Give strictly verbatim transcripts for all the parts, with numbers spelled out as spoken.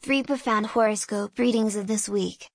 Three profound horoscope readings of this week.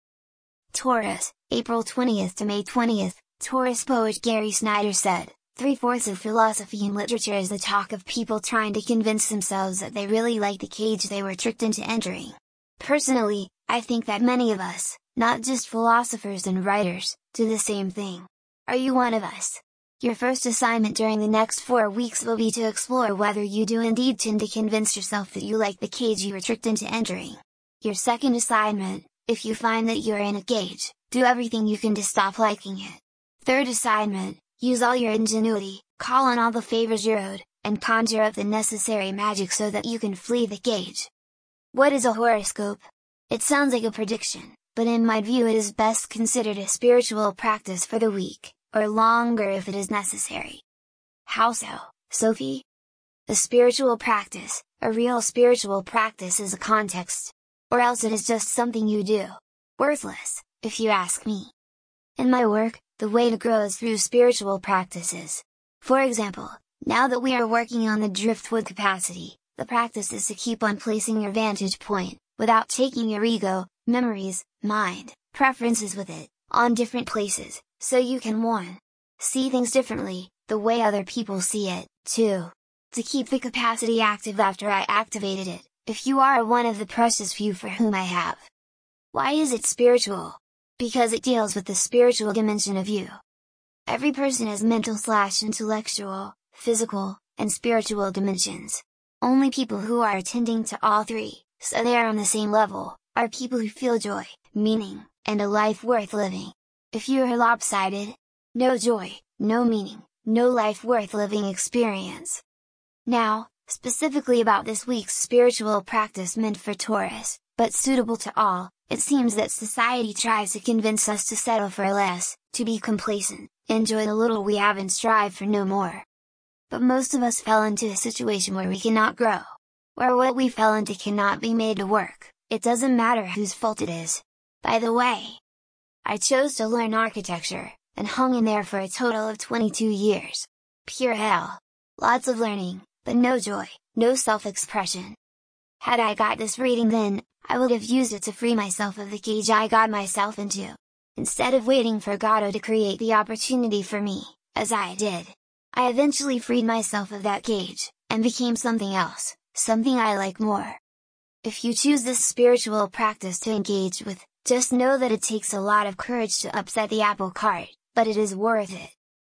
Taurus, April twentieth to May twentieth, Taurus poet Gary Snyder said, "Three-fourths of philosophy and literature is the talk of people trying to convince themselves that they really like the cage they were tricked into entering. Personally, I think that many of us, not just philosophers and writers, do the same thing. Are you one of us? Your first assignment during the next four weeks will be to explore whether you do indeed tend to convince yourself that you like the cage you were tricked into entering. Your second assignment, if you find that you're in a cage, do everything you can to stop liking it. Third assignment, use all your ingenuity, call on all the favors you're owed, and conjure up the necessary magic so that you can flee the cage." What is a horoscope? It sounds like a prediction, but in my view it is best considered a spiritual practice for the week, or longer if it is necessary. How so, Sophie? A spiritual practice, a real spiritual practice is a context. Or else it is just something you do. Worthless, if you ask me. In my work, the way to grow is through spiritual practices. For example, now that we are working on the driftwood capacity, the practice is to keep on placing your vantage point, without taking your ego, memories, mind, preferences with it, on different places, so you can one. See things differently, the way other people see it, two. To keep the capacity active after I activated it, if you are one of the precious few for whom I have. Why is it spiritual? Because it deals with the spiritual dimension of you. Every person has mental slash intellectual, physical, and spiritual dimensions. Only people who are attending to all three, so they are on the same level, are people who feel joy, meaning, and a life worth living. If you are lopsided, no joy, no meaning, no life worth living experience. Now, specifically about this week's spiritual practice meant for Taurus, but suitable to all, it seems that society tries to convince us to settle for less, to be complacent, enjoy the little we have and strive for no more. But most of us fell into a situation where we cannot grow. Where what we fell into cannot be made to work, it doesn't matter whose fault it is. By the way, I chose to learn architecture, and hung in there for a total of twenty-two years. Pure hell. Lots of learning, but no joy, no self-expression. Had I got this reading then, I would have used it to free myself of the cage I got myself into. Instead of waiting for Godot to create the opportunity for me, as I did. I eventually freed myself of that cage, and became something else, something I like more. If you choose this spiritual practice to engage with, just know that it takes a lot of courage to upset the apple cart, but it is worth it.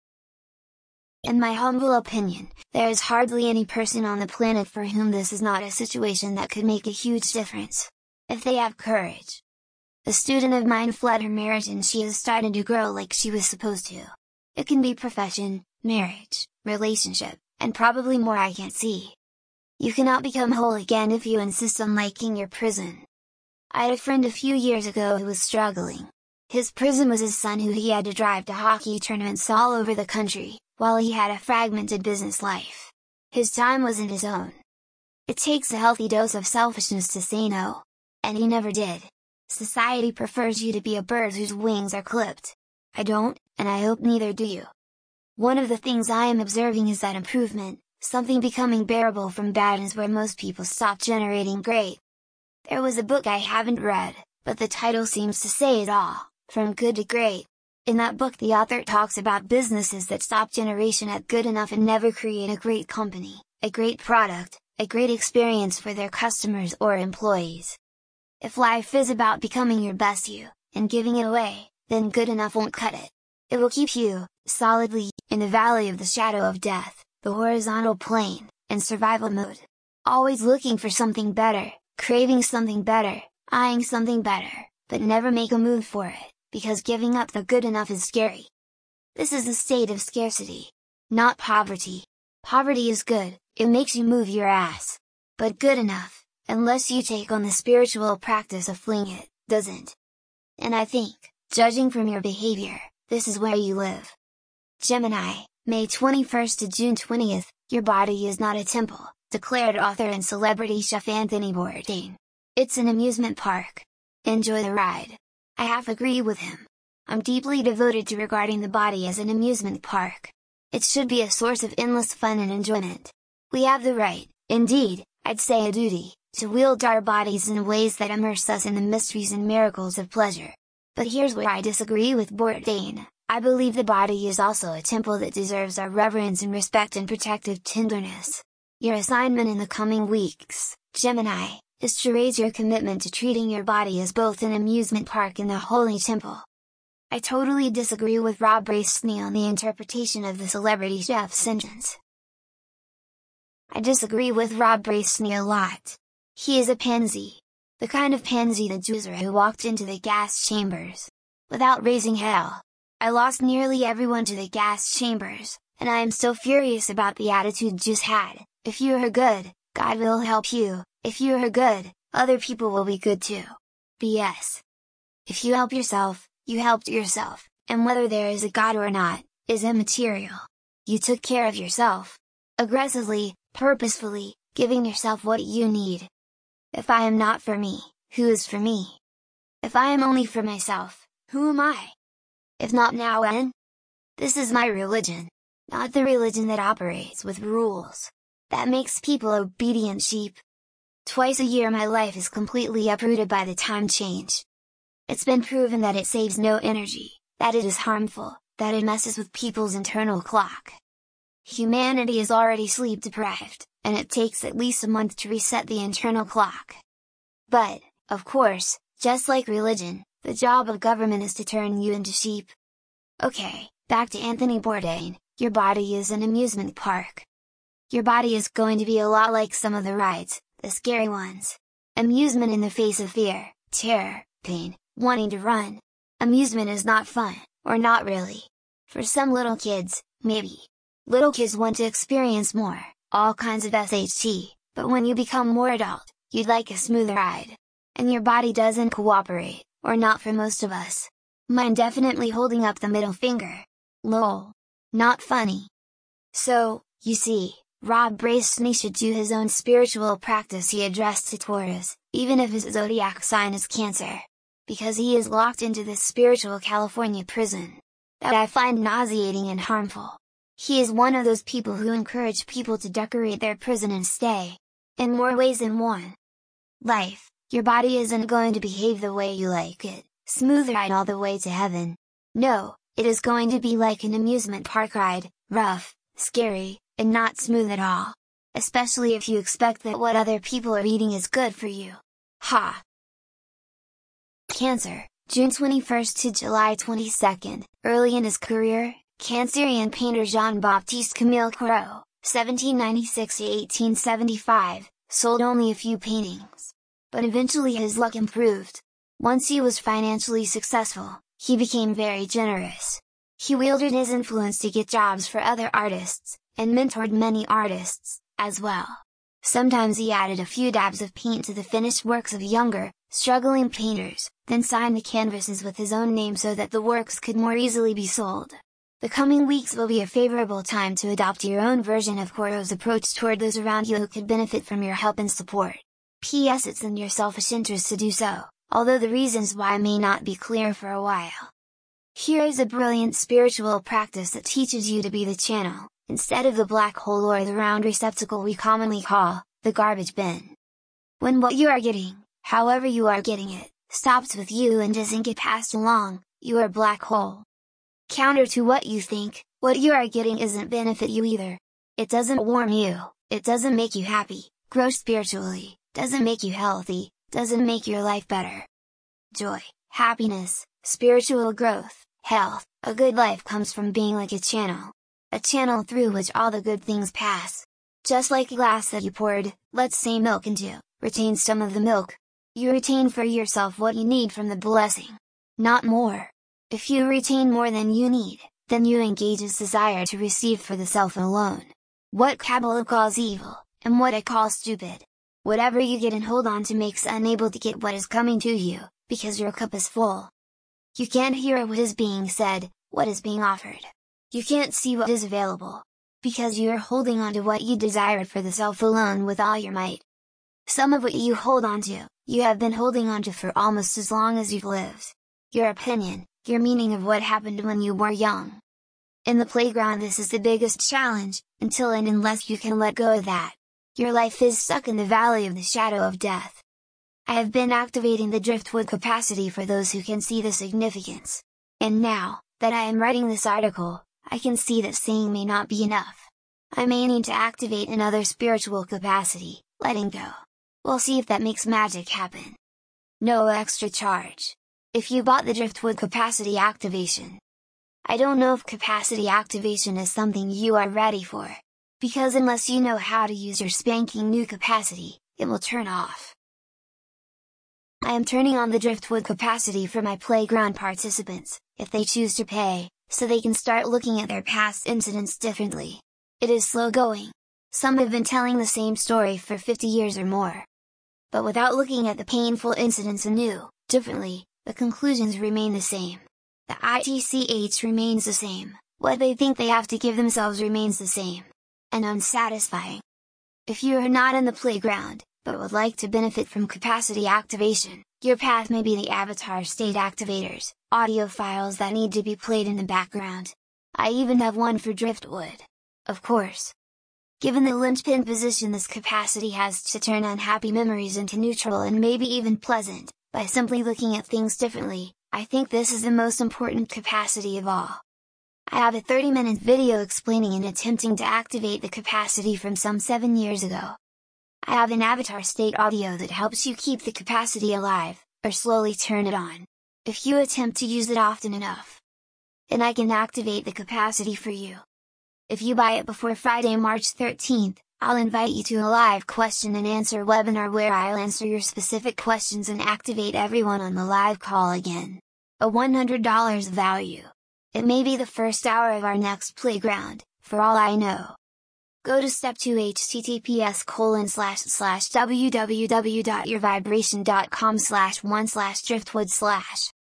In my humble opinion, there is hardly any person on the planet for whom this is not a situation that could make a huge difference. If they have courage. A student of mine fled her marriage and she is starting to grow like she was supposed to. It can be profession, marriage, relationship, and probably more I can't see. You cannot become whole again if you insist on liking your prison. I had a friend a few years ago who was struggling. His prison was his son who he had to drive to hockey tournaments all over the country, while he had a fragmented business life. His time wasn't his own. It takes a healthy dose of selfishness to say no. And he never did. Society prefers you to be a bird whose wings are clipped. I don't, and I hope neither do you. One of the things I am observing is that improvement, something becoming bearable from bad, is where most people stop generating great. There was a book I haven't read, but the title seems to say it all, From Good to Great. In that book the author talks about businesses that stop generation at good enough and never create a great company, a great product, a great experience for their customers or employees. If life is about becoming your best you, and giving it away, then good enough won't cut it. It will keep you, solidly, in the valley of the shadow of death, the horizontal plane, in survival mode. Always looking for something better, craving something better, eyeing something better, but never make a move for it, because giving up the good enough is scary. This is a state of scarcity. Not poverty. Poverty is good, it makes you move your ass. But good enough, unless you take on the spiritual practice of fleeing it, doesn't. And I think, judging from your behavior, this is where you live. Gemini, May twenty-first to June twentieth, your body is not a temple, declared author and celebrity chef Anthony Bourdain. It's an amusement park. Enjoy the ride. I half agree with him. I'm deeply devoted to regarding the body as an amusement park. It should be a source of endless fun and enjoyment. We have the right, indeed, I'd say a duty, to wield our bodies in ways that immerse us in the mysteries and miracles of pleasure. But here's where I disagree with Bourdain. I believe the body is also a temple that deserves our reverence and respect and protective tenderness. Your assignment in the coming weeks, Gemini, is to raise your commitment to treating your body as both an amusement park and a holy temple. I totally disagree with Rob Bracey on the interpretation of the celebrity chef sentence. I disagree with Rob Bracey a lot. He is a pansy. The kind of pansy the juicer who walked into the gas chambers without raising hell. I lost nearly everyone to the gas chambers, and I am still furious about the attitude Juice had. If you are good, God will help you, if you are good, other people will be good too. B S. If you help yourself, you helped yourself, and whether there is a God or not, is immaterial. You took care of yourself. Aggressively, purposefully, giving yourself what you need. If I am not for me, who is for me? If I am only for myself, who am I? If not now when? This is my religion, not the religion that operates with rules, that makes people obedient sheep. Twice a year my life is completely uprooted by the time change. It's been proven that it saves no energy, that it is harmful, that it messes with people's internal clock. Humanity is already sleep deprived, and it takes at least a month to reset the internal clock. But, of course, just like religion, the job of government is to turn you into sheep. Okay, back to Anthony Bourdain, your body is an amusement park. Your body is going to be a lot like some of the rides, the scary ones. Amusement in the face of fear, terror, pain, wanting to run. Amusement is not fun, or not really. For some little kids, maybe. Little kids want to experience more, all kinds of S H T, but when you become more adult, you'd like a smoother ride. And your body doesn't cooperate, or not for most of us. Mine definitely holding up the middle finger. Lol. Not funny. So, you see, Rob Bracey should do his own spiritual practice he addressed to Taurus, even if his zodiac sign is Cancer. Because he is locked into this spiritual California prison that I find nauseating and harmful. He is one of those people who encourage people to decorate their prison and stay. In more ways than one. Life, your body isn't going to behave the way you like it, smooth ride all the way to heaven. No, it is going to be like an amusement park ride, rough, scary, and not smooth at all. Especially if you expect that what other people are eating is good for you. Ha! Cancer, June twenty-first to July twenty-second, early in his career, Cancerian painter Jean-Baptiste Camille Corot, seventeen ninety-six to eighteen seventy-five, sold only a few paintings. But eventually his luck improved. Once he was financially successful, he became very generous. He wielded his influence to get jobs for other artists, and mentored many artists, as well. Sometimes he added a few dabs of paint to the finished works of younger, struggling painters, then signed the canvases with his own name so that the works could more easily be sold. The coming weeks will be a favorable time to adopt your own version of Corot's approach toward those around you who could benefit from your help and support. P S It's in your selfish interest to do so, although the reasons why may not be clear for a while. Here is a brilliant spiritual practice that teaches you to be the channel, instead of the black hole or the round receptacle we commonly call, the garbage bin. When what you are getting, however you are getting it, stops with you and doesn't get passed along, you are a black hole. Counter to what you think, what you are getting isn't benefit you either. It doesn't warm you, it doesn't make you happy, grow spiritually, doesn't make you healthy, doesn't make your life better. Joy, happiness, spiritual growth, health, a good life comes from being like a channel. A channel through which all the good things pass. Just like a glass that you poured, let's say milk into, retain some of the milk. You retain for yourself what you need from the blessing. Not more. If you retain more than you need, then you engage this desire to receive for the self alone. What Kabbalah calls evil, and what I call stupid. Whatever you get and hold on to makes unable to get what is coming to you, because your cup is full. You can't hear what is being said, what is being offered. You can't see what is available. Because you are holding on to what you desired for the self alone with all your might. Some of what you hold on to, you have been holding on to for almost as long as you've lived. Your opinion, your meaning of what happened when you were young. In the playground this is the biggest challenge, until and unless you can let go of that. Your life is stuck in the valley of the shadow of death. I have been activating the driftwood capacity for those who can see the significance. And now, that I am writing this article, I can see that seeing may not be enough. I'm aiming to activate another spiritual capacity, letting go. We'll see if that makes magic happen. No extra charge. If you bought the driftwood capacity activation. I don't know if capacity activation is something you are ready for. Because unless you know how to use your spanking new capacity, it will turn off. I am turning on the driftwood capacity for my playground participants, if they choose to pay, so they can start looking at their past incidents differently. It is slow going. Some have been telling the same story for fifty years or more. But without looking at the painful incidents anew, differently, the conclusions remain the same. The I T C H remains the same, what they think they have to give themselves remains the same. And unsatisfying. If you are not in the playground, but would like to benefit from capacity activation, your path may be the avatar state activators, audio files that need to be played in the background. I even have one for driftwood. Of course. Given the linchpin position this capacity has to turn unhappy memories into neutral and maybe even pleasant, by simply looking at things differently, I think this is the most important capacity of all. I have a thirty minute video explaining and attempting to activate the capacity from some seven years ago. I have an avatar state audio that helps you keep the capacity alive, or slowly turn it on, if you attempt to use it often enough. And I can activate the capacity for you. If you buy it before Friday, March thirteenth, I'll invite you to a live question and answer webinar where I'll answer your specific questions and activate everyone on the live call again. A one hundred dollars value. It may be the first hour of our next playground, for all I know. Go to step two https colon slash slash www dot your vibration dot com slash one slash driftwood slash